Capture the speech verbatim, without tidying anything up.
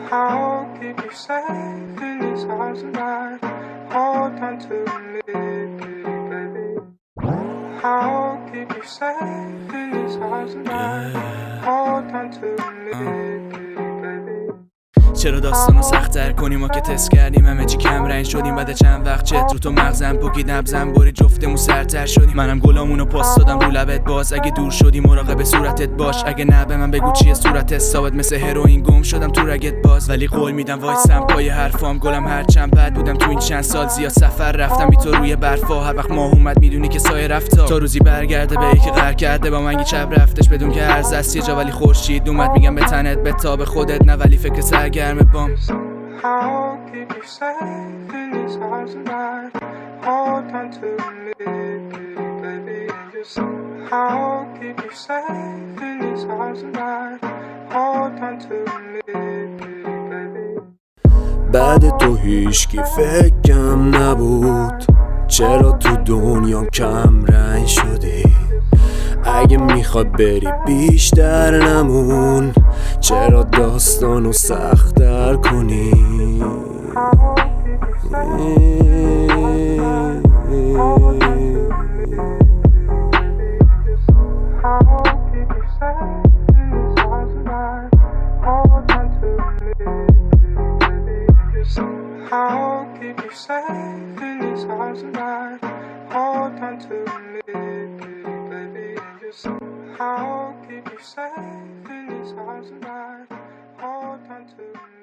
I'll keep you safe in these arms of mine. Hold on to me, baby. I'll keep you safe in these arms of mine. Hold on to me, baby. چرا داستانو سخت‌تر کنی؟ ما که تست کردیم همه چی کم رنج شدیم. بعد چند وقت چت رو تو مغزم پکید، نبضم بری جفتمون سرتر شدیم. منم گلامونو پاس دادم رو لبت باز. اگه دور شدی مراقب صورتت باش، اگه نه به من بگو چیه صورتت ثابت مثل هروئین گم شدم تو رگت باز. ولی قول میدم وایسم پای حرفام گلم، هرچند بد بودم تو این چند سال زیاد سفر رفتم بی تو روی برفا. هر وقت ماه اومد میدونی که سایه رفتا تا روزی برگرده به یکی قهر کرده با من چپ رفتش بدون که ارز است یه جا. ولی خورشید اومد میگم به تنت به تاب خودت نه، ولی فکر سرگرم بام. I'll keep you safe in these arms of mine. Hold on to me, baby. Just I'll keep you safe in these arms of mine. Hold on to me, baby. بعد تو هیچکی فکرم نبود، چرا تو دنیا کم رنگ شدی؟ اگه میخواد بری بیشتر نمون، چرا داستانو سخت‌تر کنی؟ I'll keep you safe in these arms of mine. Hold on to me, baby. Just I'll keep you safe in these arms of mine. Hold on to me.